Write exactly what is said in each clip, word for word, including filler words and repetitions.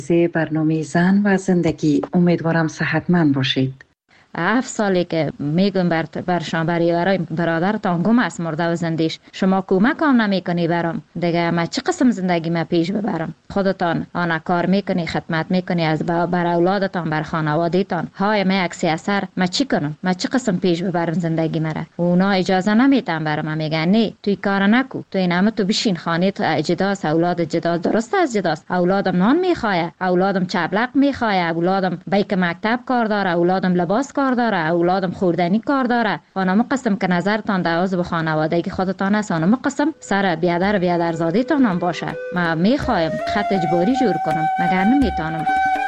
برنامه زن و زندگی، امیدوارم صحتمند باشید. هفت سالی که میگم بر برشان برای برادرتان گم است مرده و زندیش، شما کمک هم نمیکنی برام دیگه. ما چه قسم زندگی ما پیش ببرم؟ خودتان آن کار میکنی، خدمت میکنی از بر اولادتان، بر خانوادهتان. های ما عکس اثر ما چی کنم؟ ما چه قسم پیش ببرم زندگی مرا؟ اونا اجازه نمیدن برام. میگن نه توی کار نکو، توی نام تو بشین خانه تو جداست، اولاد جداست. درست است جداست. اولادم نان میخواه، اولادم چبلق میخواه، اولادم بیک مکتب کار داره، اولادم لباس کار داره، اولادم خوردنی کار داره. خانم قسم که نظرتان در عضو خانوادگی خودتان است، خانم قسم سر بیادر بیادر زادیتان هم باشه. ما میخوایم خط اجباری جور کنم، مگر نمیتونم.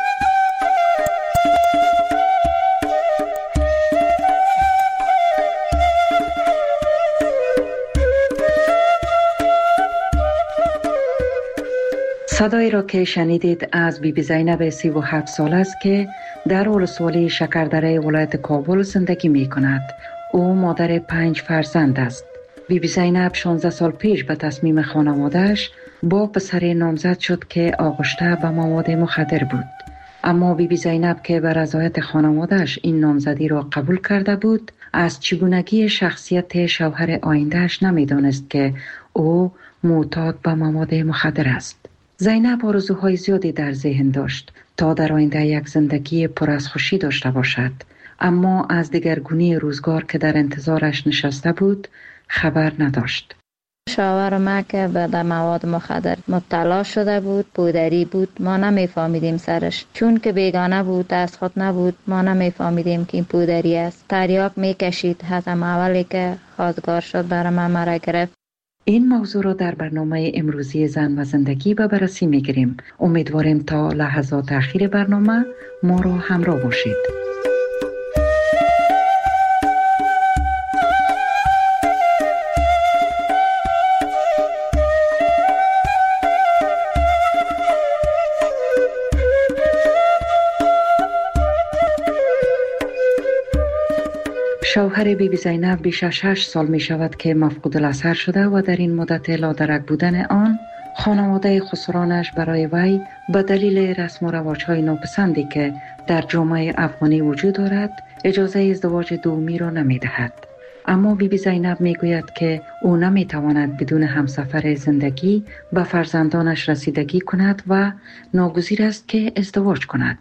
صدایی را که شنیدید از بی بی زینب سی و هفت سال است که در ولسوالی شکردره ولایت کابل زندگی می کند. او مادر پنج فرزند است. بی بی زینب شانزده سال پیش به تصمیم خانواده‌اش با پسری نامزد شد که آغشته به مواد مخدر بود. اما بی بی زینب که به رضایت خانواده‌اش این نامزدی را قبول کرده بود، از چگونگی شخصیت شوهر آینده‌اش نمی‌دانست که او معتاد به مواد مخدر است. زینب آرزوهای زیادی در ذهن داشت تا در آینده یک زندگی پر از خوشی داشته باشد، اما از دگرگونی روزگار که در انتظارش نشسته بود خبر نداشت. شوهر ما که به مواد مخدر مبتلا شده بود، پودری بود، ما نمیفهمیدیم سرش، چون که بیگانه بود، دست خود نبود، ما نمیفهمیدیم که این پودری است. تریاک میکشید، حتی اولی که خواستگار شد برای ما مرا گرفت. این موضوع را در برنامه امروزی زن و زندگی به بررسی میگیریم. امیدواریم تا لحظات اخیر برنامه ما را همراه باشید. شوهر بی بی زینب بیش از شش سال می شود که مفقود الاثر شده و در این مدت لادرک بودن آن خانواده خسرانش برای وی به دلیل رسم و رواج‌های ناپسندی که در جامعه افغانی وجود دارد اجازه ازدواج دومی را نمی دهد. اما بی بی زینب می گوید که او نمی تواند بدون همسفر زندگی به فرزندانش رسیدگی کند و ناگزیر است که ازدواج کند.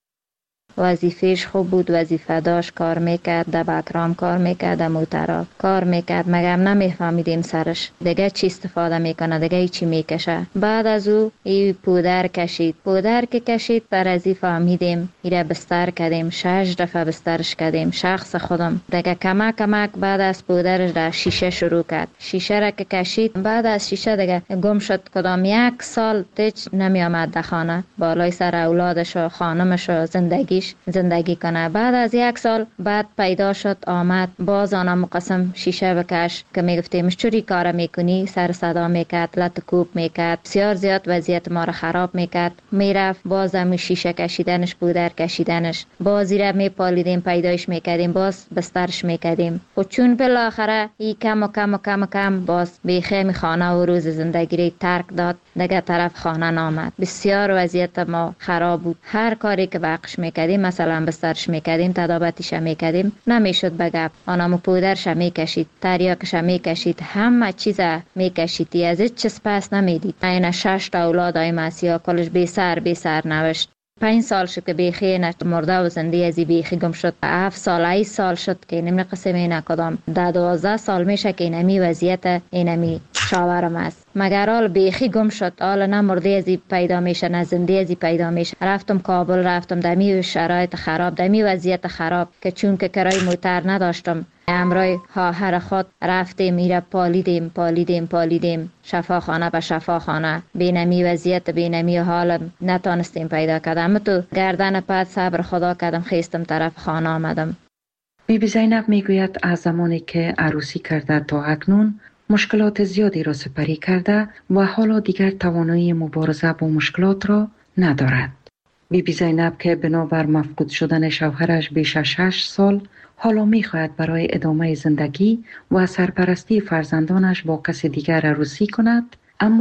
وظیفهش خوب بود، وظیفه داشت، کار میکرد، در بکرام کار میکرد، در موترا کار میکرد، مگر نمیفهمیدیم سرش دیگه چی استفاده میکنه، دیگه چی میکشه. بعد از او ای پودر کشید، پودر که کشید پر ازی فهمیدیم، ایره بستر کردیم، شش دفعه بسترش کردیم. شخص خودم دیگه کمک کمک بعد از پودرش در شیشه شروع کرد. شیشه را که کشید، بعد از شیشه دیگه گم شد. کدام یک سال تیچ نمی آمد در خانه، بالای سر اولادش و خانمش و زندگی زندگی کنه. بعد از یک سال بعد پیدا شد، آمد باز آنم مقسم شیشه بکش که میگفتیمش چوری کار میکنی، سر صدا میکرد، لط کوب میکرد، بسیار زیاد وضعیت ما را خراب میکرد. میرفت باز هم شیشه کشیدنش، پودر کشیدنش، بازی را میپالیدیم، پیدایش میکردیم، باز بسترش میکردیم. و چون بالاخره ای کم و کم و کم و کم باز بیخیم خانه و روز زندگی را ترک داد، دیگه طرف خانه نامد. بسیار وضعیت ما خراب بود. هر کاری که بقش میکردیم، مثلا بسترش میکردیم، تدابتش میکردیم، نمیشد بگب. آنامو پودرش میکشید، تریاکش میکشید، همه چیز میکشید، از هیچ چیز پس نمیدید. این شش تا اولاد های مسیحا کلش بی سر بی سر نوشت. پنج سال شد که بیخی نشد، مرده و زنده ازی بیخی گم شد. هفت سال ای سال شد که نمی قسم این کدام ده دوازده سال میشه که اینمی وضعیت اینمی شاورم است. مگر آل بیخی گم شد، آل نه مرده ازی پیدا میشه نه زنده ازی پیدا میشه. رفتم کابل، رفتم دمی شرایط خراب، دمی وضعیت خراب که چون که کرای موتر نداشتم، امرای ها هر خود رفتیم، میره پالیدیم پالیدیم پالیدیم شفاخانه به شفاخانه. بینمی وضعیت، بینمی حالم نتانستیم پیدا کردم. تو گردن پد صبر خدا کردم، خیستم طرف خانه آمدم. بی بی زینب میگوید از زمانی که عروسی کرده تا اکنون مشکلات زیادی را سپری کرده و حالا دیگر توانایی مبارزه با مشکلات را ندارد. بی بی زینب که بنابر مفقود شدن شوهرش بیش از شش سال حالا میخواهد برای ادامه زندگی و سرپرستی فرزندانش با کسی دیگر عروسی کند، اما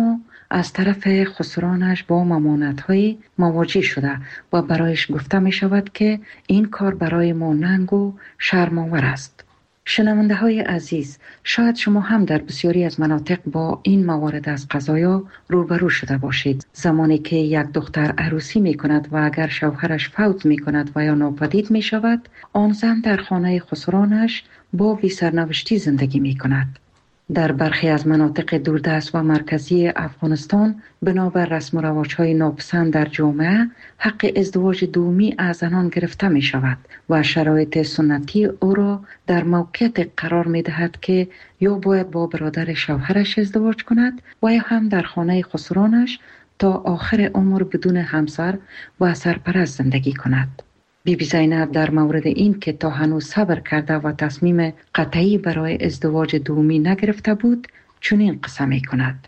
از طرف خسرانش با ممانعت‌های مواجه شده و برایش گفته می شود که این کار برای ما ننگ و شرم‌آور است. شنونده های عزیز، شاید شما هم در بسیاری از مناطق با این موارد از قضایا روبرو شده باشید. زمانی که یک دختر عروسی می کند و اگر شوهرش فوت می کند و یا ناپدید می شود، آن زن در خانه خسرانش با بی سرنوشتی زندگی می کند. در برخی از مناطق دوردست و مرکزی افغانستان بنابر رسم و رواج‌های ناپسند در جامعه حق ازدواج دومی از زنان گرفته می شود و شرایط سنتی او را در موقعیت قرار می دهد که یا باید با برادر شوهرش ازدواج کند و یا هم در خانه خسرانش تا آخر عمر بدون همسر و سرپرست زندگی کند. بی بی زینب در مورد این که تا هنوز صبر کرده و تصمیم قطعی برای ازدواج دومی نگرفته بود چنین قصه می کند.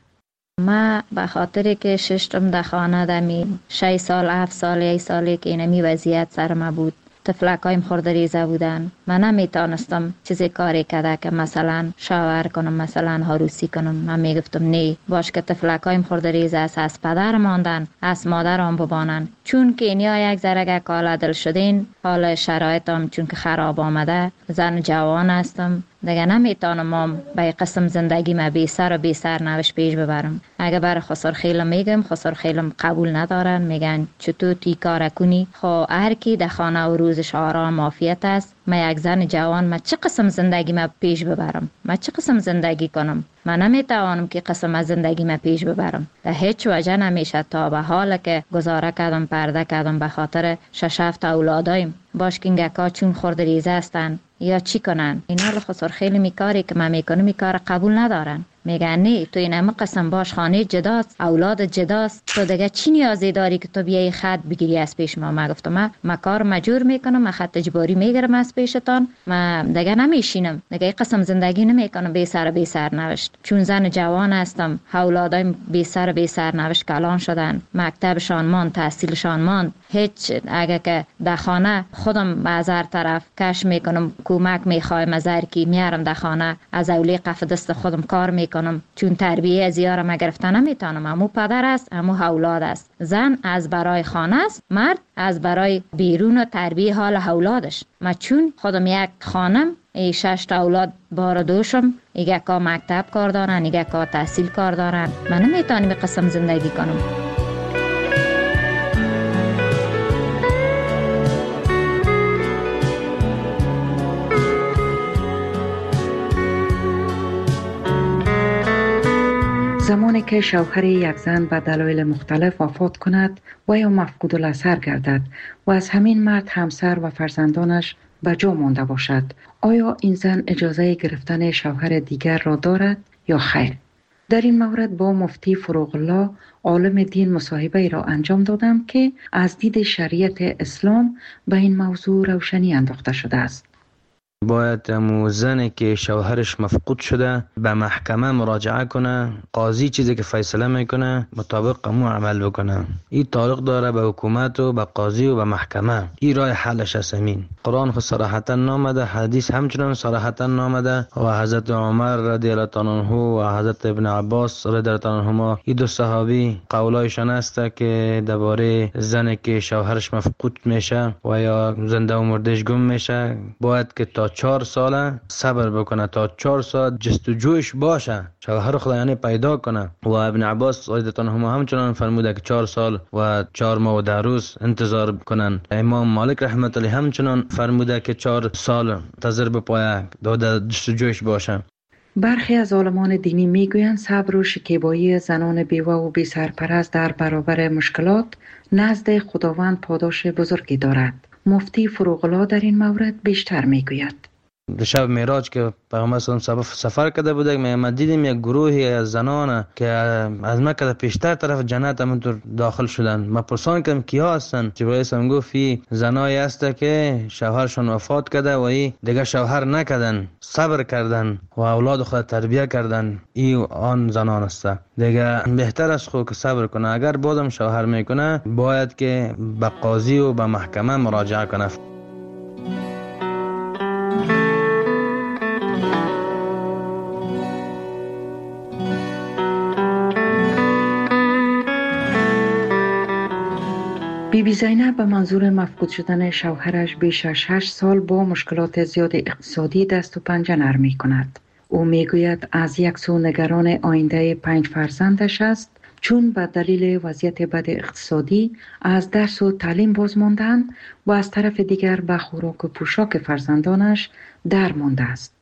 ما به خاطر که ششتم در خانه دمی شش سال هفت سال یک سالی که اینمی وضعیت سر ما بود، تفلکایم خورده ریزه بودن، من نمیتونستم چیزی کاری کرده که مثلا شاور کنم، مثلا عروسی کنم. من میگفتم نه، باش که تفلکایم خورده ریزه است، از پدر ماندن، از مادرم ببانن، چون که اینیا یک ذره کالا دل شدین، حال شرایطم چون که خراب آمده، زن جوان هستم، دیگه نمیتونم به قسم زندگی ما بی سر و بی سر نوش پیش ببرم. اگه بر خسر خیلم میگم، خسر خیلم قبول ندارن، میگن چطور تی کار کنی؟ خو هر کی در خانه و روزش آرام عافیت است. ما یک زن جوان، ما چه قسم زندگی ما پیش ببرم؟ ما چه قسم زندگی کنم؟ من نمیتوانم که قسم از زندگی ما پیش ببرم. در هیچ وجه نمیشه تا به حال که گزاره کردم، پرده کردم به خاطر شش هفت اولادایم. باش که اینگکا چون خورد ریزه هستن یا چی کنن؟ اینا خسر خیلی میکاری که من میکنم میکار قبول ندارن. میگن نه، تو این همه قسم باش، خانه جداست، اولاد جداست، تو دیگه چی نیازی داری که تو بیای خط بگیری از پیش ما؟ ما گفتم ما, ما کار مجبور میکنم، ما خط اجباری میگیرم از پیشتان، ما دیگه نمیشینم، دیگه قسم زندگی نمیکنم بی سر بی سر نوشت. چون زن جوان هستم، اولادایم بی سر بی سر نوشت کلان شدن، مکتبشان ماند، تحصیلشان ماند. هیچ اگه که در خانه خودم از هر طرف کش میکنم، کمک میخوایم از هر کی، میارم در خانه از اولی قف دست خودم کار میکنم، چون تربیه از یارم ما گرفته نمیتونم. همو پدر است، همو اولاد است. زن از برای خانه است، مرد از برای بیرون و تربیه حال اولادش. ما چون خودم یک خانم، ای شش تا اولاد بار دوشم، ایگه که مکتب کار دارن، ایگه که تحصیل کار دارن، من نمیتونم به قسم زندگی کنم. زمانی که شوهر یک زن به دلایل مختلف وفات کند و یا مفقود الاثر گردد و از همین مرد همسر و فرزندانش به جا مانده باشد، آیا این زن اجازه گرفتن شوهر دیگر را دارد یا خیر؟ در این مورد با مفتی فروغ الله عالم دین مصاحبه را انجام دادم که از دید شریعت اسلام به این موضوع روشنی انداخته شده است. باید امو زنی که شوهرش مفقود شده به محکمه مراجعه کنه، قاضی چیزی که فیصله میکنه مطابق امو عمل بکنه. این تعلق داره به حکومت و به قاضی و به محکمه. این راه حلش است. امین قرآن خود صراحتا نامده، حدیث همچنان صراحتا نامده و حضرت عمر رضی الله عنه و حضرت ابن عباس رضی الله عنهما این دو صحابی قولایشان است که درباره زنی که شوهرش مفقود میشه و یا زنده و مردش گم میشه باید که تا چهار ساله صبر بکنه، تا چهار سال جستجویش باشه، شوهر خدا یعنی پیدا کنه. و ابن عباس رضی الله عنهما همچنان فرموده که چهار سال و چهار ماه و ده روز انتظار کنن. امام مالک رحمت الله همچنان فرموده که چهار سال انتظار بپاید داده جستجویش باشه. برخی از عالمان دینی میگویند صبر و شکیبایی زنان بیوه و بی سرپرست در برابر مشکلات نزد خداوند پاداش بزرگی دارد. مفتی فروغ الله در این مورد بیشتر میگوید. شب معراج که پیامبر صلی الله علیه و سفر کرده بودیم، ما دیدیم یک گروهی از زنان که از مکه پیشتر طرف جنت همونطور داخل شدن. ما پرسان کردم کیا هستن؟ جبرئیل هم گفت این زنایی است که شوهرشون وفات کرده و این دیگه شوهر نکردن، صبر کردن و اولاد خود تربیت کردن. این آن زنان است. دیگه بهتر است خود که صبر کنه. اگر بعدم شوهر میکنه باید که به قاضی و به محکمه مراجعه کنه. بی بی زینب به منظور مفقود شدن شوهرش بیش از شش سال با مشکلات زیاد اقتصادی دست و پنجه نرم می کند. او می گوید از یک سو نگران آینده پنج فرزندش است، چون به دلیل وضعیت بد اقتصادی از درس و تعلیم باز ماندند و از طرف دیگر به خوراک و پوشاک فرزندانش در مانده است.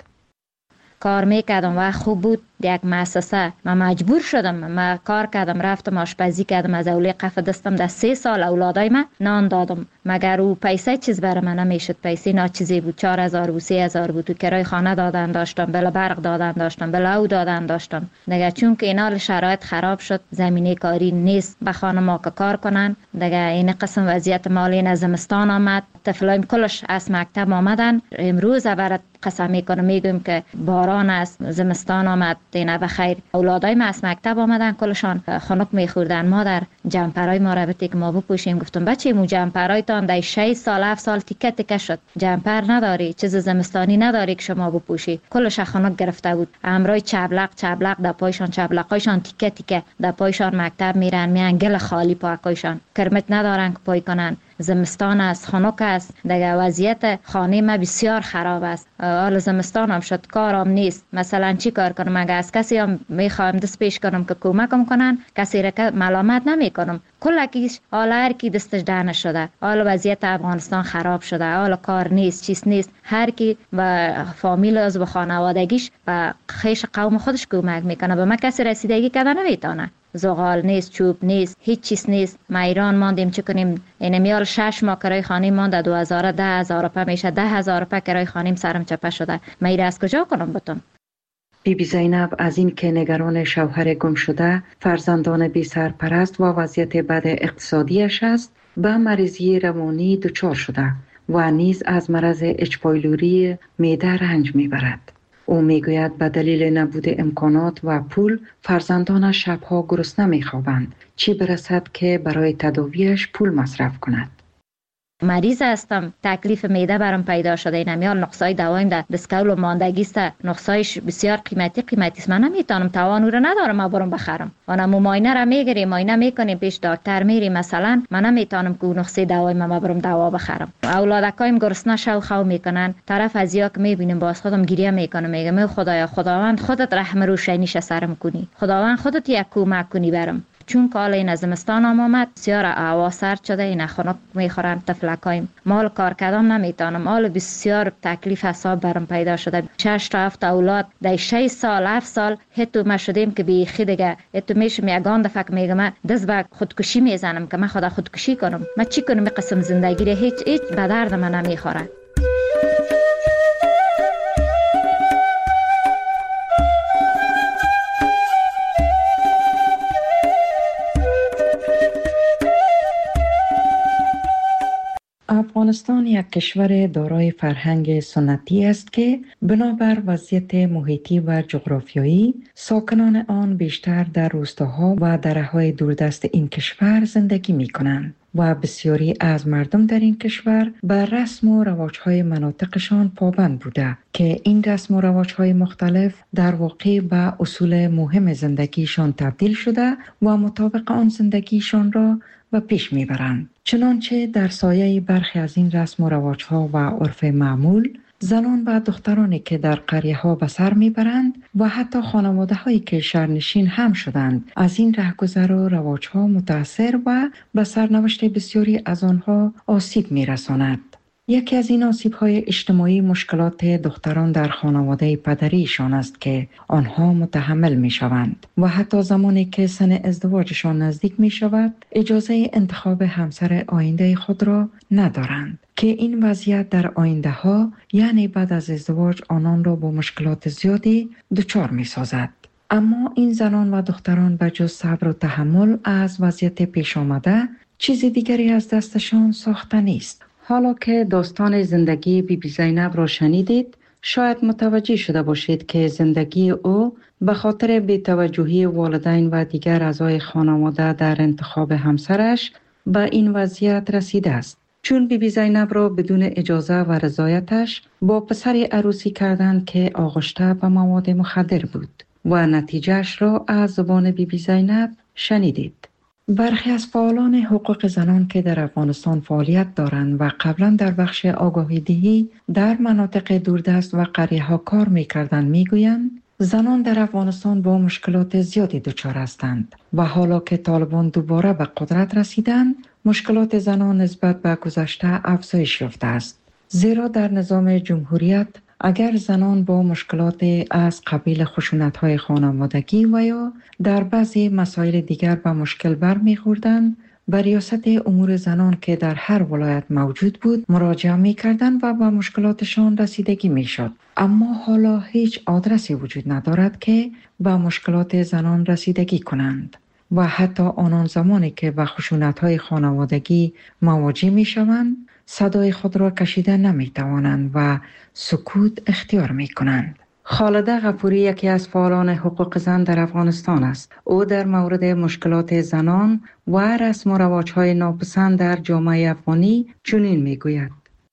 کار میکردم و خوب بود یک مؤسسه. من مجبور شدم، من کار کردم، رفتم آشپزی کردم، از اولی قف دستم در سه سال اولادای من نان دادم، مگر او پیسه چیز برای من نمیشد. پیسه ناچیزی بود، چهار هزار بود، سه هزار بود، کرای خانه دادن داشتم، بلا برق دادن داشتم، بلا او دادن داشتم. دیگه چون که اینا شرایط خراب شد، زمینه کاری نیست به خانما که کار کنن، دیگه این قسم وضعیت مالی نزمستان آمد، طفلایم کلش از مکتب آمدن. امروز برات قسم میکنم میگم که باران است، زمستان آمد، دینا بخیر. اولادای ما از مکتب آمدن، کلشان خنک میخوردن. مادر جمپرای ما رابطه که ما بپوشیم. گفتم بچه مو جمپرایتان در شش سال هفت سال تیکه تیکه شد، جمپر نداری، چیز زمستانی نداری که شما بپوشی. کلش خنک گرفته بود. امرای چبلق چبلق در پایشان، چبلقایشان تیکه تیکه در پایشان مکتب میرن، میان گل خالی پاکایشان، کرمت ندارن که پای کنن. زمستان است، خنک است، دیگه وضعیت خانه ما بسیار خراب است. حال زمستان هم شد، کارم نیست. مثلا چی کار کنم؟ اگه از کسی هم میخوام دست پیش کنم که کمکم کنن، کسی را که ملامت نمی کنم. کلکیش حالا هر کی دستش دهنه شده. حالا وضعیت افغانستان خراب شده، حالا کار نیست، چیز نیست. هر کی و فامیل از و خانوادگیش و خیش قوم خودش کمک میکنه. به ما کسی رسیدگی کرده نمیتونه. زغال نیست، چوب نیست، هیچ چیز نیست. ما ایران ماندیم، چه کنیم؟ این میال شش ماه کرای خانه مانده، دو هزار ده هزار روپه میشه، ده هزار روپه کرای خانیم سرم چپه شده. ما ایره از کجا کنم بتون؟ بی بی زینب از این که نگران شوهر گم شده، فرزندان بی سرپرست و وضعیت بد اقتصادیش است، به مریضی روانی دچار شده و نیز از مرض اچ پایلوری معده رنج میبرد. او میگوید به دلیل نبود امکانات و پول فرزندانش شبها گرسنه میخوابند، چی برسد که برای تداویش پول مصرف کند. مریض هستم، تکلیف معده برام پیدا شده. این میال نقصای دوایم در دسکول و ماندگی است، نقصایش بسیار قیمتی قیمتی است. من نمیتونم، توان او را ندارم ما برام بخرم. انا معاینه را میگیریم، معاینه میکنیم، پیش دکتر میریم. مثلا من نمیتونم که نقصه دوایم ما برام دوا بخرم. اولادکایم گرسنه شو خو میکنن، طرف از یا که میبینیم باز خودم گریه میکنم، میگم ای خدایا، خداوند خودت رحم روشنیش سرم کنی، خداوند خودت یک کمک کنی برام. چون که حالا این از زمستان هم آمد، بسیار هوا سرد شده، این خنک میخورن طفلکایم. مال کار کردم نمیتونم. حالا بسیار تکلیف حساب برام پیدا شده. شش تا هفت اولاد در شش سال هفت سال هتو ما شدیم که بیخی دیگه هتو میشم یگان دفعه که میگم دست به خودکشی میزنم که من خدا خودکشی کنم. من چی کنم؟ این قسم زندگی را هیچ هیچ به درد من نمیخوره. افغانستان یک کشور دارای فرهنگ سنتی است که بنابر وضعیت محیطی و جغرافیایی ساکنان آن بیشتر در روستاها و دره‌های دوردست این کشور زندگی می کنند و بسیاری از مردم در این کشور بر رسم و رواج‌های مناطقشان پابند بوده که این رسم و رواج‌های مختلف در واقع به اصول مهم زندگیشان تبدیل شده و مطابق آن زندگیشان را و پیش میبرند. چنانچه در سایه برخی از این رسم و رواج‌ها و عرف معمول، زنان و دخترانی که در قریه‌ها به سر میبرند و حتی خانواده‌هایی که شهرنشین هم شدند از این رهگذر و رواج‌ها متأثر و به سرنوشت بسیاری از آنها آسیب میرساند. یکی از این آسیب‌های اجتماعی مشکلات دختران در خانواده پدریشان است که آنها متحمل می‌شوند و حتی زمانی که سن ازدواجشان نزدیک می‌شود اجازه انتخاب همسر آینده خود را ندارند که این وضعیت در آینده‌ها یعنی بعد از ازدواج آنان را با مشکلات زیادی دچار می‌سازد. اما این زنان و دختران به جز صبر و تحمل از وضعیت پیش آمده چیز دیگری از دستشان ساخته نیست. حالا که داستان زندگی بی بی زینب را شنیدید، شاید متوجه شده باشید که زندگی او به خاطر بی‌توجهی والدین و دیگر اعضای خانواده در انتخاب همسرش به این وضعیت رسیده است. چون بی بی زینب را بدون اجازه و رضایتش با پسری عروسی کردند که آغشته به مواد مخدر بود و نتیجهش را از زبان بی بی زینب شنیدید. برخی از فعالان حقوق زنان که در افغانستان فعالیت دارند و قبلا در بخش آگاهی دهی در مناطق دوردست و قریه ها کار می کردند می گویند زنان در افغانستان با مشکلات زیادی دچار هستند و حالا که طالبان دوباره به قدرت رسیدند مشکلات زنان نسبت به گذشته افزایش یافته است. زیرا در نظام جمهوریت اگر زنان با مشکلات از قبیل خشونت‌های خانوادگی و یا در بعضی مسائل دیگر به مشکل برمی‌خوردند، به ریاست امور زنان که در هر ولایت موجود بود مراجعه می‌کردند و به مشکلاتشان رسیدگی می‌شد. اما حالا هیچ آدرسی وجود ندارد که به مشکلات زنان رسیدگی کنند و حتی آنان زمانی که به خشونت‌های خانوادگی مواجه می‌شوند صدای خود را کشیده نمی‌توانند و سکوت اختیار می‌کنند. خالده غفوری یکی از فعالان حقوق زن در افغانستان است. او در مورد مشکلات زنان و رسم و رواج‌های ناپسند در جامعه افغانی چنین می‌گوید: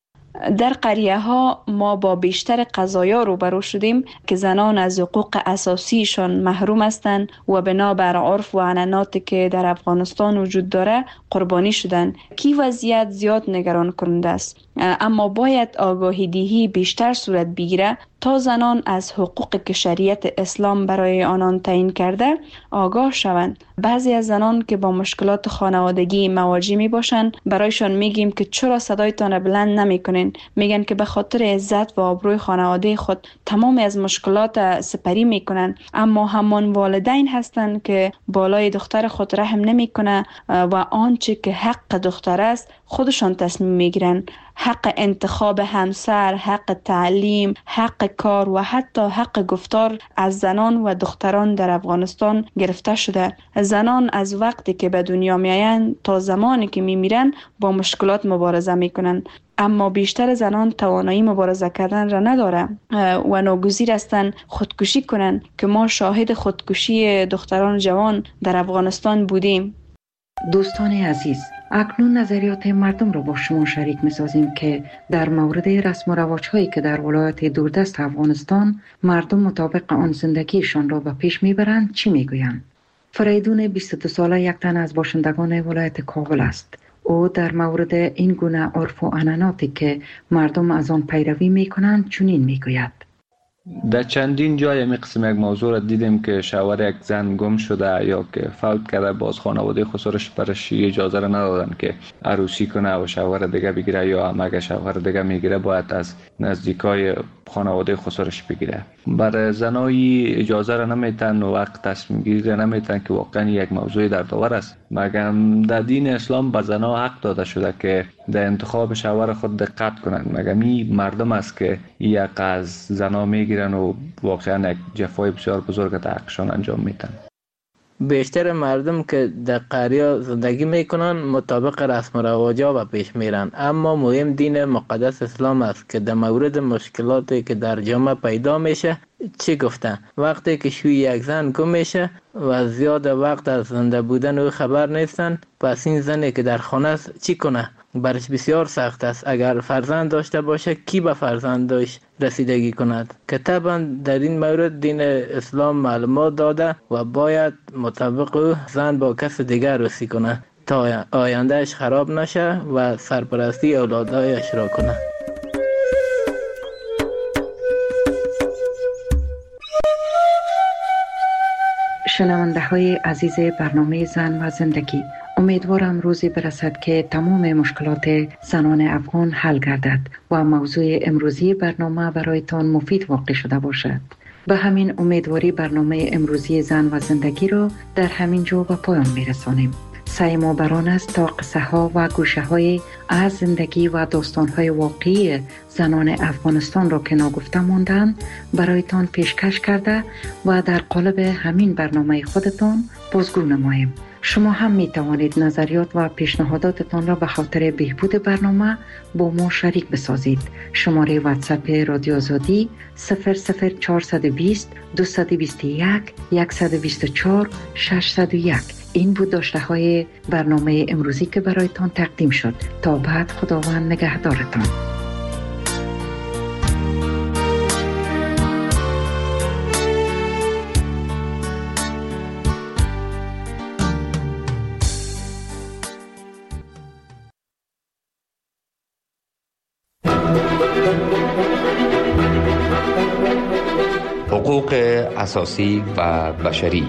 در قریه ها ما با بیشتر قضایا روبرو شدیم که زنان از حقوق اساسیشان محروم هستند و بنابر عرف و عنعناتی که در افغانستان وجود داره قربانی شدند. کی وضعیت زیاد نگران کننده است، اما باید آگاهی دهی بیشتر صورت بگیره تا زنان از حقوق که شریعت اسلام برای آنان تعیین کرده آگاه شوند. بعضی از زنان که با مشکلات خانوادگی مواجه می باشند برایشان میگیم که چرا صدایتان بلند نمی کنین؟ میگن که به خاطر عزت و آبروی خانواده خود تمام از مشکلات سپری میکنن، اما همان والدین هستند که بالای دختر خود رحم نمی کنه و آنچه که حق دختر است خودشان تصمیم میگیرن. حق انتخاب همسر، حق تعلیم، حق کار و حتی حق گفتار از زنان و دختران در افغانستان گرفته شده. زنان از وقتی که به دنیا میآیند تا زمانی که میمیرن با مشکلات مبارزه میکنن، اما بیشتر زنان توانایی مبارزه کردن را نداره و ناگزیر هستند خودکشی کنند که ما شاهد خودکشی دختران جوان در افغانستان بودیم. دوستان عزیز، اکنون نظریات مردم را با شما شریک می‌سازیم که در مورد رسم و رواج‌هایی که در ولایت دوردست افغانستان مردم مطابق آن زندگیشان را به پیش می‌برند چی می‌گویند. فریدون بیست و دو ساله یک تن از باشندگان ولایت کابل است. او در مورد این گونه عرف و عنعناتی که مردم از آن پیروی می‌کنند چنین می‌گوید: در چندین جای می قسم یک موضوع را دیدیم که شوهر یک زن گم شده یا که فوت کرده، باز خانواده خسرش برش اجازه را ندادن که عروسی کنه و شوهر دیگه بگیره، یا هم اگه شوهر دیگه میگیره باید از نزدیکای خانواده خسرش بگیره. بر زنایی اجازه را نمیتن و وقت تصمیم گیری را نمیتن که واقعا یک موضوع دردآور است. مگم در دین اسلام به زنها حق داده شده که در انتخاب شوهر خود دقت کنند. مگم این مردم است که یک از زنها میگیرن و واقعا یک جفای بسیار بزرگ در حقشان انجام میتن. بیشتر مردم که در قریه زندگی میکنن مطابق رسم و رواجا و پیش میرن، اما مهم دین مقدس اسلام است که در مورد مشکلاتی که در جامعه پیدا میشه چی گفتن. وقتی که شوی یک زن گم میشه و زیاد وقت از زنده بودن او خبر نیستن، پس این زنی که در خانه است چی کنه؟ برش بسیار سخت است. اگر فرزند داشته باشه کی به فرزندش رسیدگی کند؟ که طبعا در این مورد دین اسلام معلومات داده و باید مطابق او زن با کس دیگر عروسی کنه تا آیندهش خراب نشه و سرپرستی اولادایش را کنه. شنونده های عزیز برنامه زن و زندگی، امیدوارم روزی برسد که تمام مشکلات زنان افغان حل گردد و موضوع امروزی برنامه برایتان مفید واقع شده باشد. به همین امیدواری برنامه امروزی زن و زندگی را در همین جا به پایان میرسانیم. سعی ما بر آن است تا قصه ها و گوشه های از زندگی و داستان های واقعی زنان افغانستان را که ناگفته ماندند برایتان پیشکش کرده و در قالب همین برنامه خودتان بازگو نماییم. شما هم می توانید نظریات و پیشنهاداتتان را به خاطر بهبود برنامه با ما شریک بسازید. شماره واتساپ رادیو آزادی صفر صفر چهارصد و بیست دویست و بیست و یک صد و بیست و چهار ششصد و یک. این بود داشته های برنامه امروزی که برایتان تقدیم شد. تا بعد، خداوند نگهدارتان. حقوق اساسی و بشری.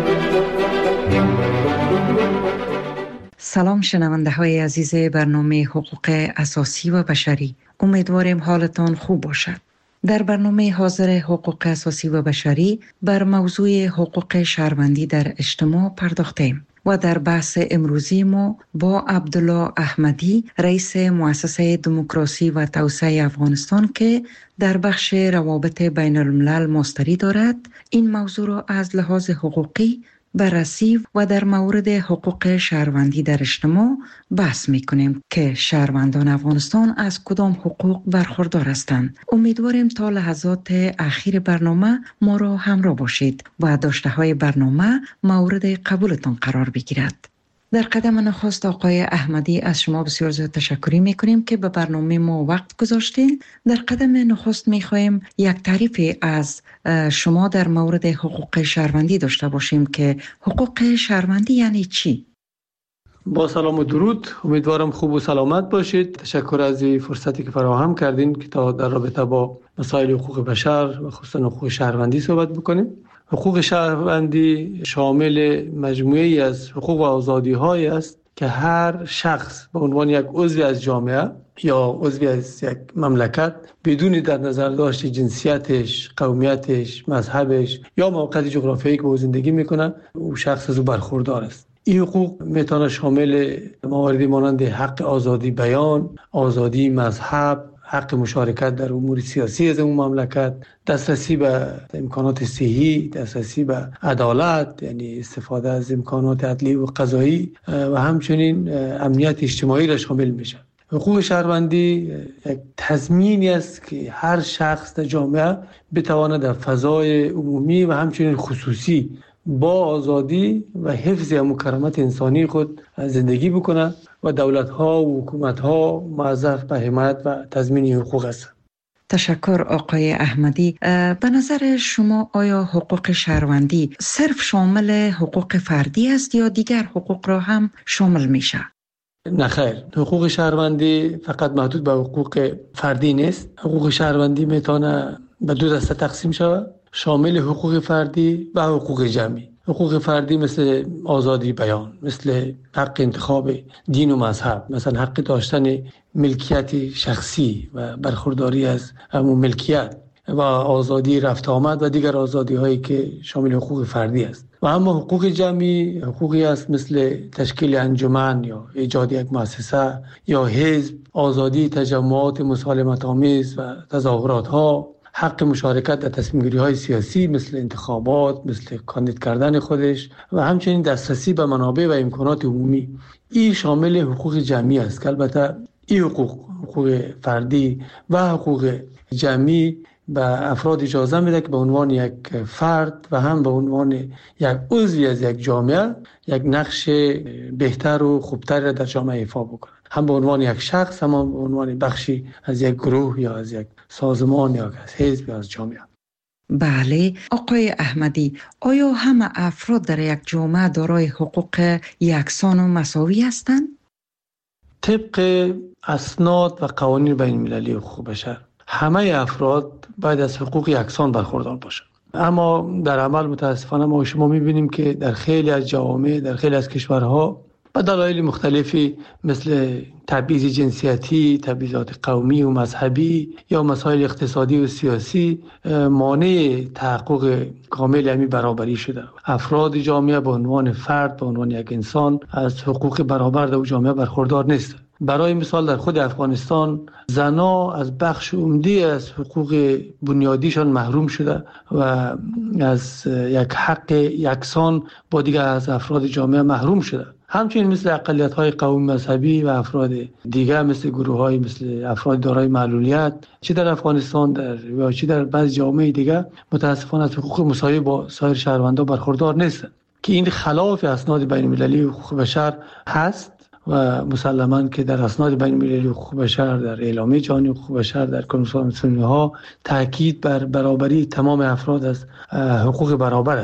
سلام شنونده های عزیز برنامه حقوق اساسی و بشری، امیدواریم حالتان خوب باشد. در برنامه حاضر حقوق اساسی و بشری بر موضوع حقوق شهروندی در اجتماع پرداختیم و در بحث امروزی ما با عبدالله احمدی، رئیس مؤسسه دموکراسی و توسعه افغانستان که در بخش روابط بین الملل ماستری دارد، این موضوع را از لحاظ حقوقی بررسی و در مورد حقوق شهروندی در اجتماع بحث می کنیم که شهروندان افغانستان از کدام حقوق برخوردار هستند. امیدواریم تا لحظات اخیر برنامه ما را همراه باشید و داشته های برنامه مورد قبولتان قرار بگیرد. در قدم نخست آقای احمدی از شما بسیار زیاد تشکری میکنیم که به برنامه ما وقت گذاشتین. در قدم نخست میخوایم یک تعریف از شما در مورد حقوق شهروندی داشته باشیم که حقوق شهروندی یعنی چی؟ با سلام و درود، امیدوارم خوب و سلامت باشید. تشکر از این فرصتی که فراهم کردین که تا در رابطه با مسائل حقوق بشر و خصوصا حقوق شهروندی صحبت بکنیم. حقوق شهروندی شامل مجموعه‌ای از حقوق و آزادی‌هایی است که هر شخص به عنوان یک عضو از جامعه یا عضو از یک مملکت بدون در نظر داشت جنسیتش، قومیتش، مذهبش یا موقعیت جغرافیایی که او زندگی میکنه، او شخص از او برخوردار است. این حقوق میتونه شامل مواردی مانند حق آزادی بیان، آزادی مذهب، حق مشارکت در امور سیاسی از اون مملکت، دسترسی به امکانات صحی، دسترسی به عدالت یعنی استفاده از امکانات عدلی و قضایی و همچنین امنیت اجتماعی را شامل میشه. حقوق شهروندی یک تضمینی است که هر شخص در جامعه بتواند در فضای عمومی و همچنین خصوصی با آزادی و حفظ مکرمات انسانی خود زندگی بکنه و دولت‌ها و حکومت‌ها موظف به حمایت و تضمین حقوق است. تشکر آقای احمدی. به نظر شما آیا حقوق شهروندی صرف شامل حقوق فردی است یا دیگر حقوق را هم شامل میشه؟ نه خیر، حقوق شهروندی فقط محدود به حقوق فردی نیست. حقوق شهروندی میتونه به دو دسته تقسیم شود، شامل حقوق فردی و حقوق جمعی. حقوق فردی مثل آزادی بیان، مثل حق انتخاب دین و مذهب، مثلا حق داشتن ملکیت شخصی و برخورداری از همون ملکیت و آزادی رفت آمد و دیگر آزادی هایی که شامل حقوق فردی است. و اما حقوق جمعی حقوقی است مثل تشکیل انجمن یا ایجاد یک مؤسسه یا حزب، آزادی تجمعات مسالمت آمیز و تظاهرات ها، حق مشارکت در تصمیم گیری های سیاسی مثل انتخابات، مثل کاندید کردن خودش و همچنین دسترسی به منابع و امکانات عمومی. این شامل حقوق جمعی است که البته این حقوق حقوق فردی و حقوق جمعی به افراد اجازه میده که به عنوان یک فرد و هم به عنوان یک عضوی از یک جامعه یک نقش بهتر و خوبتر در جامعه ایفا بکنه، هم به عنوان یک شخص هم به عنوان بخشی از یک گروه یا از یک سازمان یا از حزب یا از جامعه. بله آقای احمدی، آیا همه افراد در یک جامعه دارای حقوق یکسان و مساوی هستند؟ طبق اسناد و قوانین بین المللی حقوق بشر همه افراد باید از حقوق یکسان برخوردار باشند، اما در عمل متاسفانه ما شما می‌بینیم که در خیلی از جوامع، در خیلی از کشورها به دلایل مختلفی مثل تبعیض جنسیتی، تبعیضات قومی و مذهبی یا مسائل اقتصادی و سیاسی مانع تحقق کامل همین برابری شده. افراد جامعه به عنوان فرد، به عنوان یک انسان از حقوق برابر در جامعه برخوردار نیستند. برای مثال در خود افغانستان زنها از بخش عمده از حقوق بنیادیشان محروم شده و از یک حق یکسان با دیگر از افراد جامعه محروم شده. همچنین مثل اقلیت‌های قومی مذهبی و افراد دیگر مثل گروه‌های مثل افراد دارای معلولیت چه در افغانستان در یا چه در بعضی جوامع دیگر متاسفانه از حقوق مساوی با سایر شهروندان برخوردار نیستند که این خلاف اسناد بین‌المللی حقوق بشر هست و مسلماً که در اسناد بین‌المللی حقوق بشر، در اعلامیه جهانی حقوق بشر، در کنوانسیون‌ها تاکید بر برابری تمام افراد از حقوق برابر است.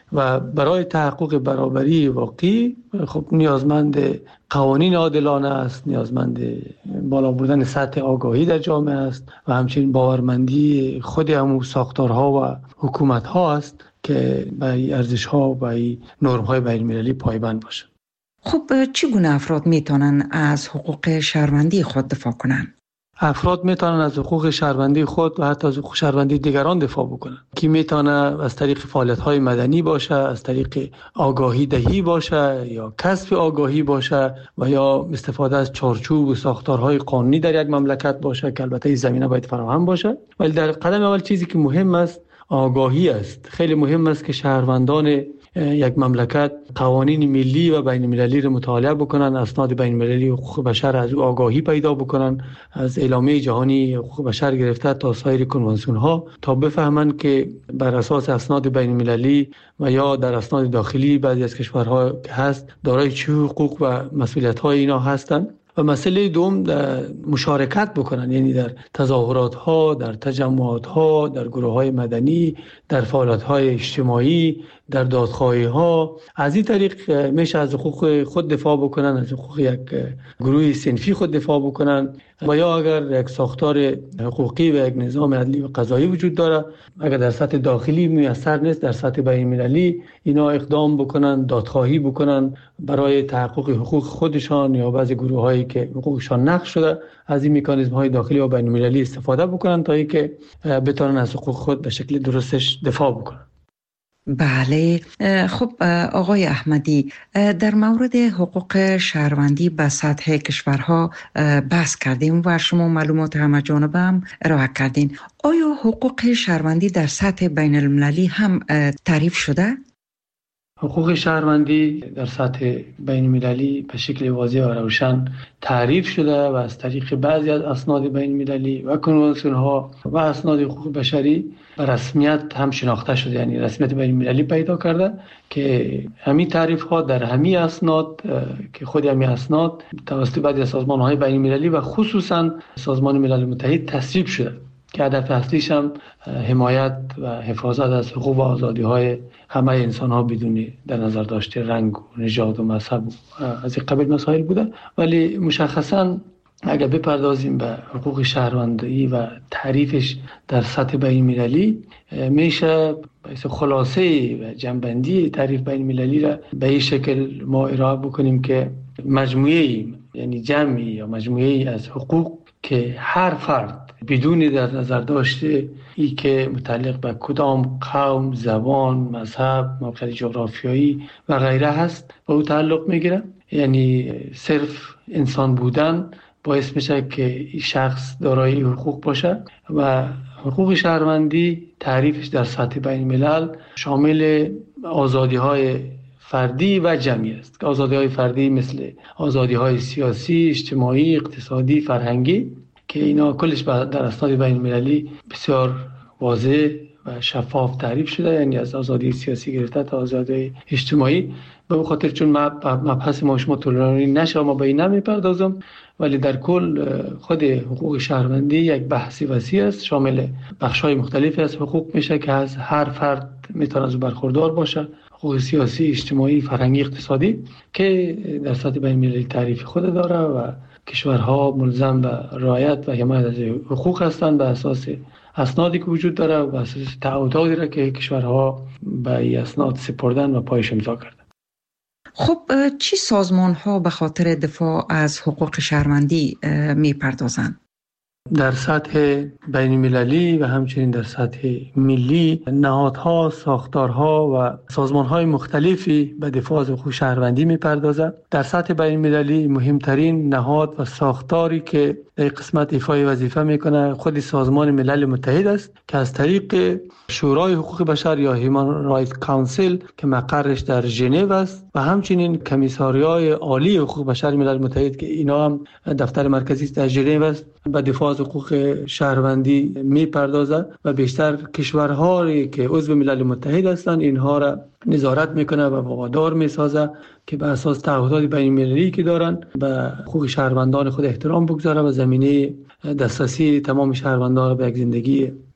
و برای تحقق برابری واقعی خب نیازمند قوانین عادلانه است، نیازمند بالا بردن سطح آگاهی در جامعه است و همچنین باورمندی خود همون ساختارها و حکومت‌ها است که به ارزش‌ها و نرم‌های بین‌المللی پایبند باشند. خب چگونه افراد میتونن از حقوق شهروندی خود دفاع کنند؟ افراد میتونن از حقوق شهروندی خود و حتی از حقوق شهروندی دیگران دفاع بکنن که میتونه از طریق فعالیت‌های مدنی باشه، از طریق آگاهی دهی باشه یا کسب آگاهی باشه و یا استفاده از چارچوب و ساختارهای قانونی در یک مملکت باشه که البته این زمینه باید فراهم باشه. ولی در قدم اول چیزی که مهم است آگاهی است. خیلی مهم است که شهروندان یک مملکت قوانین ملی و بین المللی رو مطالعه بکنن، اسناد بین المللی حقوق بشر از او آگاهی پیدا بکنن، از اعلامیه جهانی حقوق بشر گرفته تا سایر کنوانسیون ها، تا بفهمند که بر اساس اسناد بین المللی و یا در اسناد داخلی بعضی از کشورها که هست دارای چه حقوق و مسئولیت های اینا هستند. و مسئله دوم در مشارکت بکنن، یعنی در تظاهرات ها، در تجمعات ها، در گروه های مدنی، در فعالیت های اجتماعی، در دادخواهی ها. از این طریق میشه از حقوق خود دفاع بکنن، از حقوق یک گروه صنفی خود دفاع بکنن. و یا اگر یک ساختار حقوقی و یک نظام عدلی و قضایی وجود داره، اگر در سطح داخلی میسر نیست، در سطح بین المللی اینا اقدام بکنن، دادخواهی بکنن برای تحقق حقوق خودشان یا بعضی گروه هایی که حقوقشان نقض شده، از این مکانیزم های داخلی و بین المللی استفاده بکنن تا اینکه بتونن از حقوق خود به شکل درستش دفاع بکنن. بله، خب آقای احمدی، در مورد حقوق شهروندی به سطح کشورها بحث کردیم و شما معلومات همه جانبه هم ارائه کردین. آیا حقوق شهروندی در سطح بین المللی هم تعریف شده؟ حقوق شهروندی در سطح بین المللی به شکل واضح و روشن تعریف شده و از طریق بعضی از اسناد بین المللی و کنوانسیون ها و اسناد حقوق بشری به رسمیت هم شناخته شده، یعنی رسمیت بین المللی پیدا کرده که همین تعریف ها در همین اسناد که خود همین اسناد توسط بعضی از سازمان های بین المللی و خصوصا سازمان ملل متحد تصویب شده که هدف اصلیش هم حمایت و حفاظت از حقوق و آزادی های همه انسان ها بدون در نظر داشته رنگ و نژاد و مذهب و از این قبیل مسائل بوده. ولی مشخصا اگر بپردازیم به حقوق شهروندی و تعریفش در سطح بین المللی، میشه خلاصه و جنبندی تعریف بین المللی را به این شکل ما ارائه بکنیم که مجموعه، یعنی جمعی یا مجموعه از حقوق که هر فرد بدون در نظر داشته ای که متعلق به کدام قوم، زبان، مذهب، موقعیت جغرافیایی و غیره هست به او تعلق میگیره. یعنی صرف انسان بودن باعث میشه که این شخص دارای حقوق باشه و حقوق شهروندی تعریفش در سطح بین الملل شامل آزادی های فردی و جمعی است. آزادی های فردی مثل آزادی های سیاسی، اجتماعی، اقتصادی، فرهنگی که اینا کلش در اسناد بین المللی بسیار واضح و شفاف تعریف شده، یعنی از آزادی سیاسی گرفته تا آزادی اجتماعی. به خاطر چون مبحث ما شما طولانی نشه ما به این نمیپردازم، ولی در کل خود حقوق شهروندی یک بحثی وسیع است، شامل بخش‌های مختلفی از حقوق میشه که از هر فرد میتونه از برخوردار باشه. حقوق سیاسی، اجتماعی، فرهنگی، اقتصادی که در سطح بین المللی تعریف خود داره و کشورها ملزم به رعایت و حمایت از حقوق هستند به اساس اسنادی که وجود داره و به اساس تعهداتی را که کشورها به این اسناد سپردن و پایش امضا کردن. خب چی سازمان ها به خاطر دفاع از حقوق شهروندی می پردازند؟ در سطح بین المللی و همچنین در سطح ملی نهادها، ساختارها و سازمانهای مختلفی به دفاع از حقوق شهروندی می‌پردازند. در سطح بین المللی مهمترین نهاد و ساختاری که در قسمت ایفای وظیفه میکنه خود سازمان ملل متحد است که از طریق شورای حقوق بشر یا هیومن رایت کانسل که مقرش در ژنو است و همچنین کمیساریای عالی حقوق بشر ملل متحد که اینا هم دفتر مرکزی در ژنو است به دفاع از حقوق شهروندی میپردازه و بیشتر کشورهایی که عضو ملل متحد هستند اینها را نظارت میکنه و وادار میسازه که به اساس تعهدات بین المللی که دارن به حقوق شهروندان خود احترام بگذاره و زمینه دسترسی تمام شهروندان به یک زندگی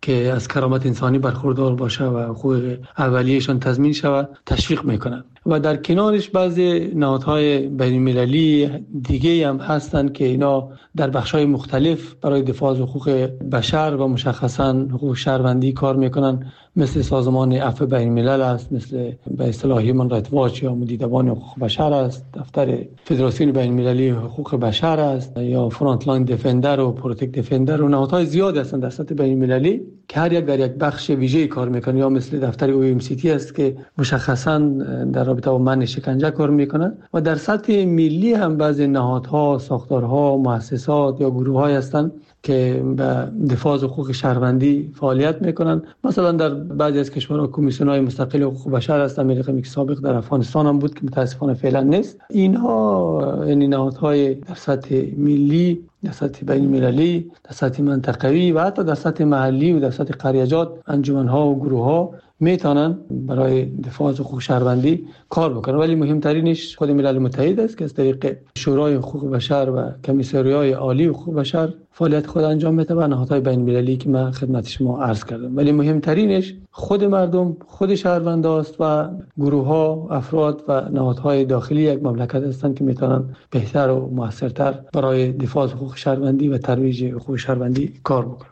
که از کرامت انسانی برخوردار باشه و حقوق اولیه‌شان تضمین شود تشویق میکنند. و در کنارش بعضی نهادهای بین‌المللی دیگه هم هستند که اینا در بخش‌های مختلف برای دفاع از حقوق بشر و مشخصاً حقوق شهروندی کار میکنن، مثل سازمان عفو بین‌الملل است، مثل به اصطلاح هیومن رایت واچ یا مدیدبان حقوق بشر است، دفتر فدراسیون بین‌المللی حقوق بشر است، یا فرانت لاین دفندر و پروتکت دفندر و نهادهای زیاد هستند در سطح بین‌المللی که هر یک در یک بخش ویژه‌ای کار میکنن، یا مثل دفتر او ام سی تی است که مشخصاً در رابطه با منع شکنجه کار میکنن. و در سطح ملی هم بعضی نهادها، ساختارها، مؤسسات یا گروه‌های هستند که به دفاع از حقوق شهروندی فعالیت میکنن. مثلا در بعضی از کشورها کمیسیون‌های مستقل حقوق بشر هست، رقمی که سابق در افغانستان هم بود که متاسفانه فعلا نیست. اینها یعنی نهادهای در سطح ملی، در سطح بین‌المللی، در سطح منطقه‌ای و حتی در سطح محلی و در سطح قریه‌جات، انجمن‌ها و گروه‌ها میتونن برای دفاع از حقوق شهروندی کار بکنن. ولی مهمترینش خود ملل متحد است که از طریق شورای حقوق بشر و کمیساریای عالی حقوق بشر فعالیت خود انجام میده و نهادهای بین‌المللی که من خدمت شما عرض کردم. ولی مهمترینش خود مردم، خود شهرونداست و گروه‌ها، افراد و نهادهای داخلی یک مملکت هستند که میتونن بهتر و موثرتر برای دفاع از حقوق شهروندی و ترویج حقوق شهروندی کار بکنن.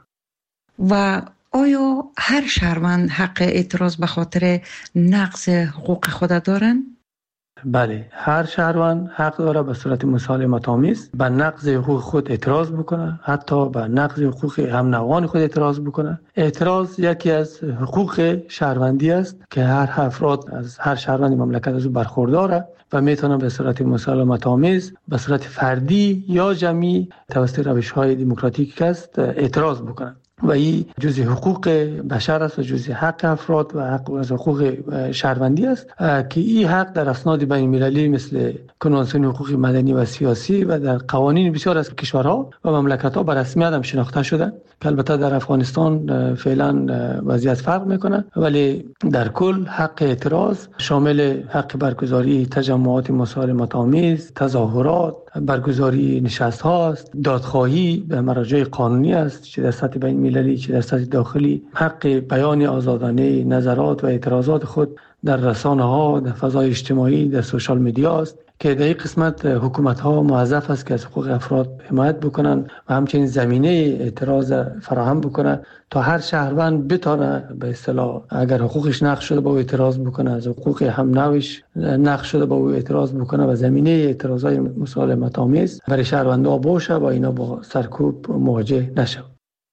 و آیا هر شهروند حق اعتراض به خاطر نقض حقوق خود دارن؟ بله، هر شهروند حق داره به صورت مسالمت آمیز به نقض حقوق خود اعتراض بکنه، حتی به نقض حقوق هم نوعان خود اعتراض بکنه. اعتراض یکی از حقوق شهروندی است که هر افراد از هر شهروند مملکت از او برخورداره و میتونه به صورت مسالمت آمیز، به صورت فردی یا جمعی توسط روش‌های دموکراتیک است اعتراض بکنه. و این جزء حقوق بشر است و جزء حق افراد و حق از حقوق شهروندی است که این حق در اسناد بین المللی مثل کنوانسیون حقوق مدنی و سیاسی و در قوانین بسیار از کشورها و مملکت‌ها به رسمیت هم شناخته شده که البته در افغانستان فعلا وضعیت فرق میکنه، ولی در کل حق اعتراض شامل حق برگزاری تجمعات مسالمت آمیز، تظاهرات، برگزاری نشست هاست، دادخواهی به مراجع قانونی است، چه در سطح بین المللی چه در سطح داخلی، حق بیان آزادانه نظرات و اعتراضات خود در رسانه ها، در فضای اجتماعی، در سوشال میدیا است که در این قسمت حکومت ها موظف است که از حقوق افراد حمایت بکنن و همچنین زمینه اعتراض فراهم بکنن تا هر شهروند بتونه به اصطلاح اگر حقوقش نقض شده با او اعتراض بکنه، از حقوق هم نوش نقض شده با او اعتراض بکنه و زمینه اعتراضای مسالمت آمیز برای شهروندها باشه و اینا با سرکوب مواجه نشه.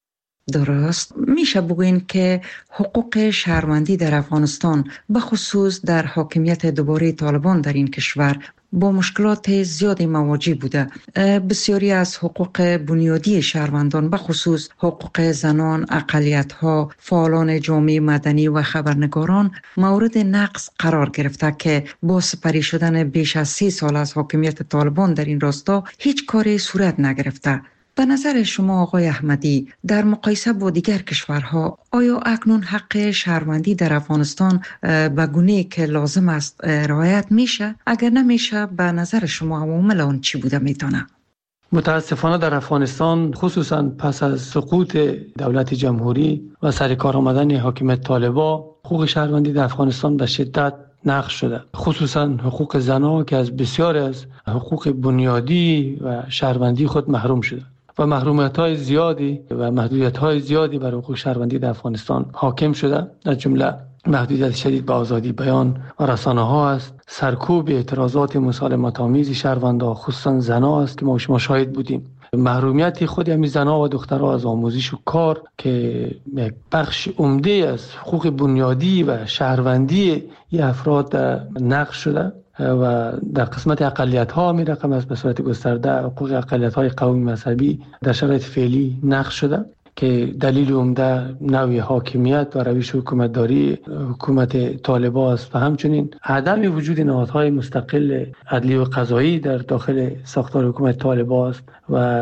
درست میشه بگوین که حقوق شهروندی در افغانستان به خصوص در حاکمیت دوباره طالبان در این کشور با مشکلات زیادی مواجه بوده. بسیاری از حقوق بنیادی شهروندان به خصوص حقوق زنان، اقلیت‌ها، فعالان جامعه مدنی و خبرنگاران مورد نقض قرار گرفته که با سپری شدن بیش از سی سال از حاکمیت طالبان در این راستا هیچ کاری صورت نگرفته. به نظر شما آقای احمدی در مقایسه با دیگر کشورها آیا اکنون حق شهروندی در افغانستان به گونه‌ای که لازم است رعایت میشه؟ اگر نمیشه به نظر شما عوامل آن چی بوده میتونه؟ متاسفانه در افغانستان خصوصا پس از سقوط دولت جمهوری و سر کار آمدن حاکمیت طالبان حقوق شهروندی در افغانستان به شدت نقض شده، خصوصا حقوق زنان که از بسیار از حقوق بنیادی و شهروندی خود محروم شده و محرومیت‌های زیادی و محدودیت‌های زیادی بر حقوق شهروندی در افغانستان حاکم شده، در جمله محدودیت شدید به آزادی بیان و رسانه‌ها است، سرکوب اعتراضات مسالمت آمیز شهروندان خصوصا زنان است که ما شما شاهد بودیم، محرومیت خود همین زنان و دخترها از آموزش و کار که یک بخش عمده از حقوق بنیادی و شهروندی این افراد نقض شده و در قسمت اقلیت ها می رقم است به صورت گسترده حقوق اقلیت های قومی مذهبی در شرایط فعلی نقض شده که دلیل عمده نوع حاکمیت و روش حکومتداری حکومت طالبان است و همچنین عدم وجود نهادهای مستقل عدلی و قضایی در داخل ساختار حکومت طالبان است و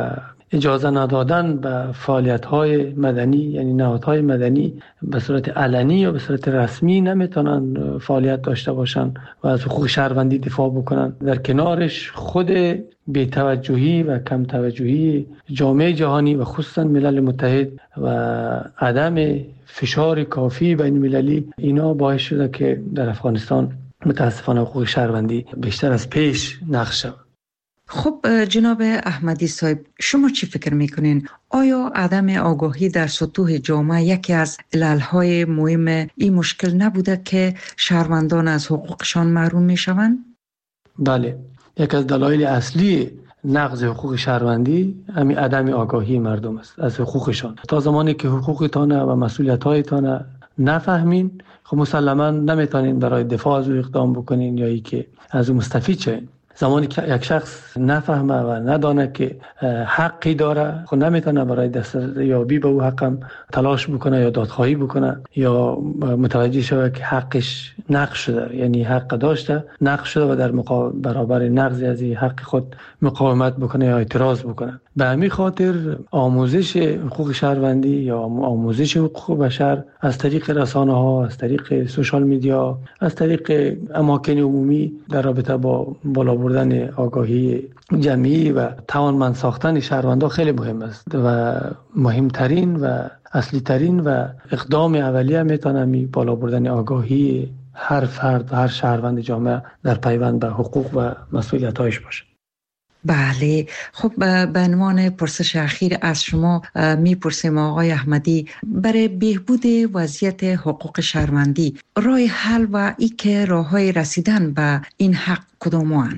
اجازه ندادن به فعالیت‌های مدنی، یعنی نهادهای مدنی به صورت علنی یا به صورت رسمی نمیتونن فعالیت داشته باشن و از حقوق شهروندی دفاع بکنن. در کنارش خود بی‌توجهی و کم توجهی جامعه جهانی و خصوصا ملل متحد و عدم فشار کافی بین المللی اینا باعث شده که در افغانستان متاسفانه حقوق شهروندی بیشتر از پیش نقض شود. خب جناب احمدی صاحب، شما چی فکر میکنین؟ آیا عدم آگاهی در سطوح جامعه یکی از عللهای مهم این مشکل نبوده که شهروندان از حقوقشان محروم میشوند؟ بله، یک از دلایل اصلی نقض حقوق شهروندی همین عدم آگاهی مردم است از حقوقشان. تا زمانی که حقوقتان و مسئولیت‌هایتان نفهمین، خب مسلماً نمیتونین برای دفاع از او اقدام بکنین یا ای که از او مستفید شوین. زمانی که یک شخص نفهمه و ندانه که حقی داره، خب نمیتونه برای دستیابی به او حقم تلاش بکنه یا دادخواهی بکنه یا متوجه شود که حقش نقض شده، یعنی حق داشته نقض شده و در مقابل برابر نقض از این حق خود مقاومت بکنه یا اعتراض بکنه. به همین خاطر آموزش حقوق شهروندی یا آموزش حقوق بشر از طریق رسانه ها، از طریق سوشال میدیا، از طریق اماکن عمومی در رابطه با بالا بردن آگاهی جمعی و توانمند ساختن شهروندان خیلی مهم است و مهمترین و اصلی ترین و اقدام اولیه میتونه می بالا بردن آگاهی هر فرد و هر شهروند جامعه در پیوند به حقوق و مسئولیت‌هایش باشه. بله، خب به عنوان پرسش اخیر از شما میپرسیم آقای احمدی، برای بهبود وضعیت حقوق شهروندی راه حل و ای که راه‌های رسیدن به این حق کدام‌اند؟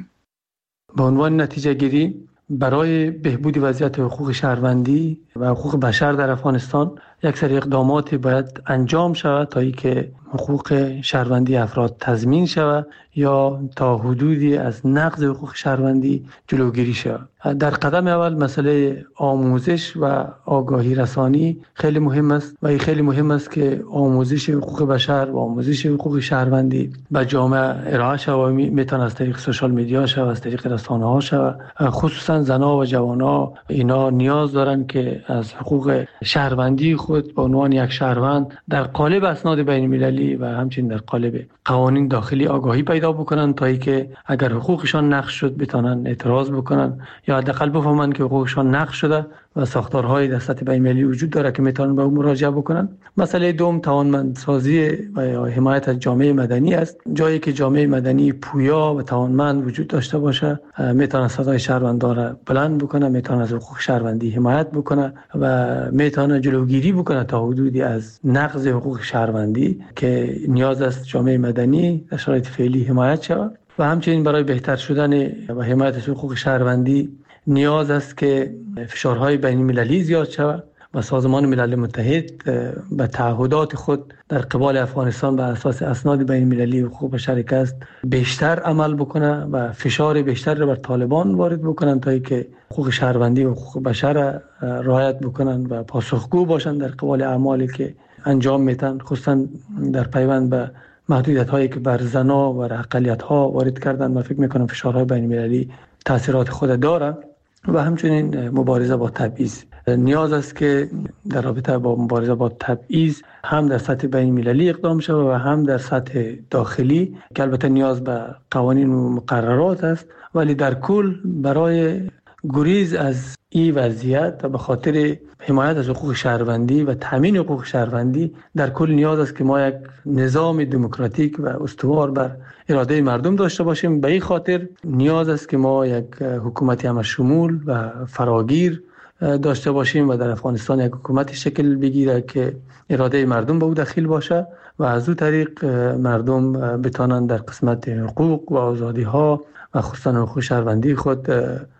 به عنوان نتیجه گیری برای بهبود وضعیت حقوق شهروندی و حقوق بشر در افغانستان یک سری اقدامات باید انجام شود تا اینکه حقوق شهروندی افراد تضمین شود یا تا حدودی از نقض حقوق شهروندی جلوگیری شود. در قدم اول مسئله آموزش و آگاهی رسانی خیلی مهم است و این خیلی مهم است که آموزش حقوق بشر و آموزش حقوق شهروندی به جامعه ارائه شود. میتونه از طریق سوشال میدیا شود، از طریق رسانه ها شود. خصوصا زنها و جوانها اینا نیاز دارن که از حقوق شهروندی خود به عنوان یک شهروند در قالب اسناد بین المللی و همچنین در قالب قوانین داخلی آگاهی پیدا بکنن تا اینکه اگر حقوقشان نقض شد بتونن اعتراض بکنن یا حداقل بفهمن که حقوقشان نقض شده و ساختارهای در سطح بین المللی وجود داره که میتونن به اون مراجعه بکنن. مسئله دوم توانمندسازی و حمایت از جامعه مدنی است. جایی که جامعه مدنی پویا و توانمند وجود داشته باشه میتونه صدای شهروندان را بلند بکنه، میتونه از حقوق شهروندی حمایت بکنه و میتونه جلوگیری بکنه تا حدودی از نقض حقوق شهروندی که نیاز است جامعه مدنی در شرایط فعلی حمایت شود. و همچنین برای بهتر شدن و حمایت از حقوق شهروندی نیاز است که فشارهای بین المللی زیاد شود و سازمان ملل متحد به تعهدات خود در قبال افغانستان بر اساس اسناد بین المللی حقوق بشر که است بیشتر عمل بکنه و فشار بیشتر را بر طالبان وارد بکنن تا اینکه حقوق شهروندی و حقوق بشر رعایت بکنن و پاسخگو باشن در قبال اعمالی که انجام میتن، خصوصا در پیوند به محدودیت هایی که بر زنا و اقلیت ها وارد کردن و فکر میکنم فشارهای بین المللی تاثیرات خود داره. و همچنین مبارزه با تبعیض نیاز است که در رابطه با مبارزه با تبعیض هم در سطح بین المللی اقدام شود و هم در سطح داخلی که البته نیاز به قوانین و مقررات است، ولی در کل برای گریز از این وضعیت و به خاطر حمایت از حقوق شهروندی و تامین حقوق شهروندی در کل نیاز است که ما یک نظام دموکراتیک و استوار بر اراده مردم داشته باشیم. به این خاطر نیاز است که ما یک حکومت همشمول و فراگیر داشته باشیم و در افغانستان یک حکومت شکل بگیره که اراده مردم به او دخیل باشه و از او طریق مردم بتوانند در قسمت حقوق و آزادی ها و خصوصا حقوق شهروندی خود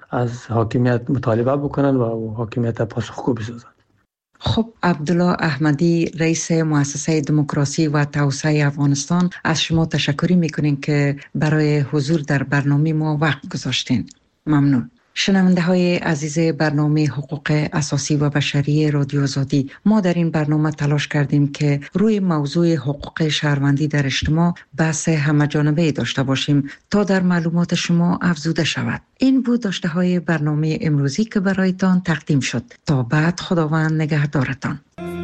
از حاکمیت مطالبه بکنن و حاکمیت پاسخگو بسازن. خب عبدالله احمدی، رئیس مؤسسه دموکراسی و توسعه افغانستان، از شما تشکر میکنیم که برای حضور در برنامه ما وقت گذاشتین. ممنون. شنونده های عزیز برنامه حقوق اساسی و بشری رادیو آزادی، ما در این برنامه تلاش کردیم که روی موضوع حقوق شهروندی در اجتماع بحث همه جانبه داشته باشیم تا در معلومات شما افزوده شود. این بود داشته های برنامه امروزی که برایتان تقدیم شد. تا بعد، خداوند نگهدارتان.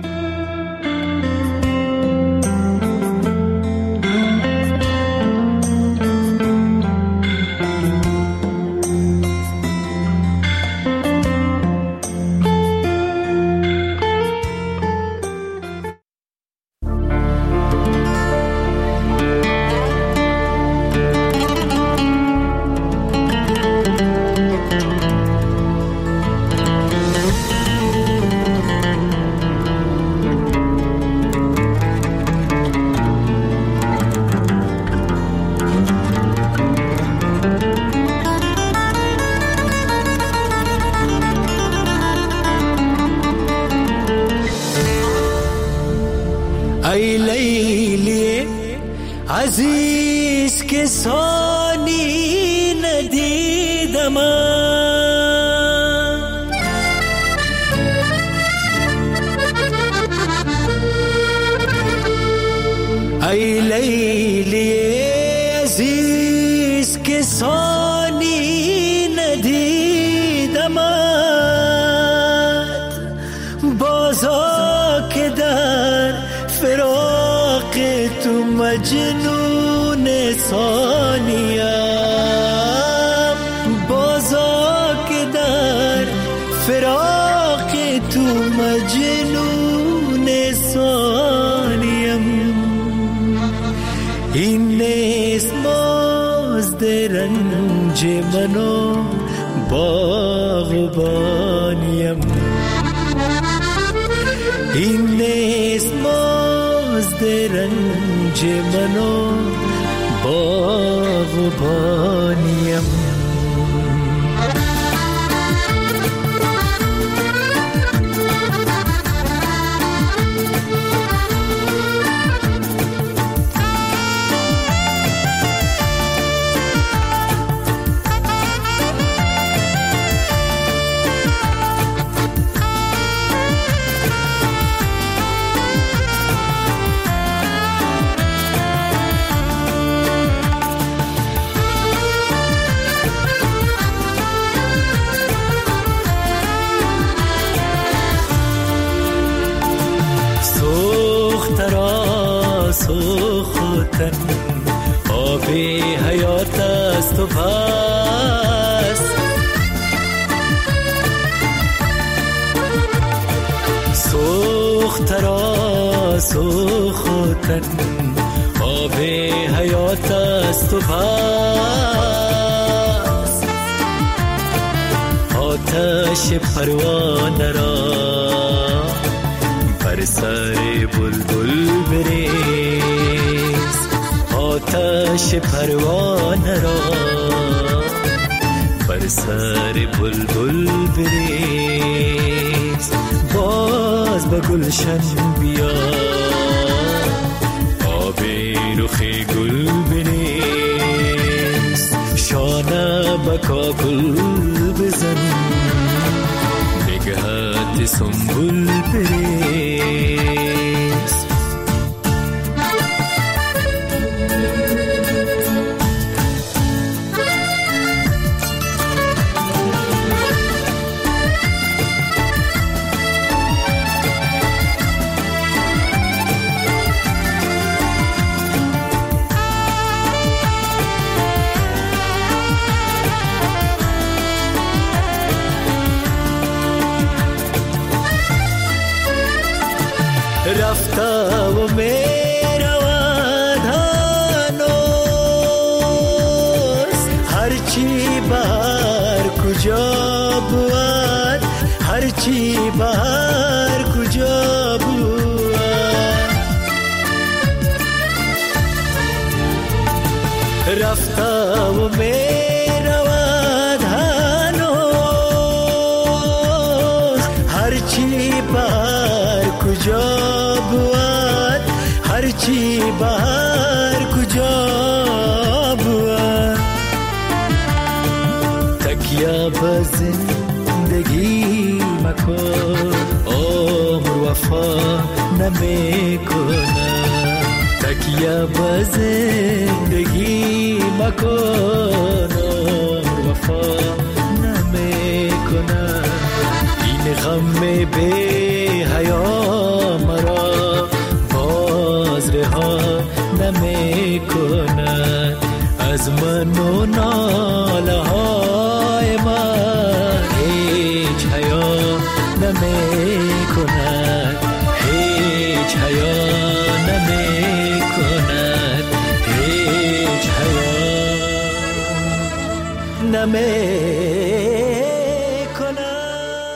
عزیز که سانی ندیدم، ای لیلی عزیز که سانی ندیدم، بازا که در فراق تو مجنون ثانیم، بازا که در فراق تو مجنون ثانیم. این نیست مزد رنج منو باغبانیم، این نیست مزد رنج منو باغبانیم. سوختن آب حیات است و بس، سوخت را سوختن آب حیات است و بس، آتش پروانه را بر سر بلبل بریز، آتش پروانه را بر سر بلبل بریز. باز به گلشن بیا آب رخ گل بریز، شانه به کاکل بزن نگهت سنبول بریز. رفته و میرود هنوز، هرچی بهر کجا بود، هرچی بهر کجا بود. رفته و میرود هنوز، هرچی بهر کجا بود، هرچی بهر کجا بود. تکیه وفا زندگی مکن، عمر وفا نمی کنم. تکیه به زندگی مکن، عمر وفا نمی کنم. این غم بی حیا مرا باز رها نمی کند. از من و ناله های من هیچ حیا نمی کند، هیچ حیا نمی کند، هیچ حیا نمی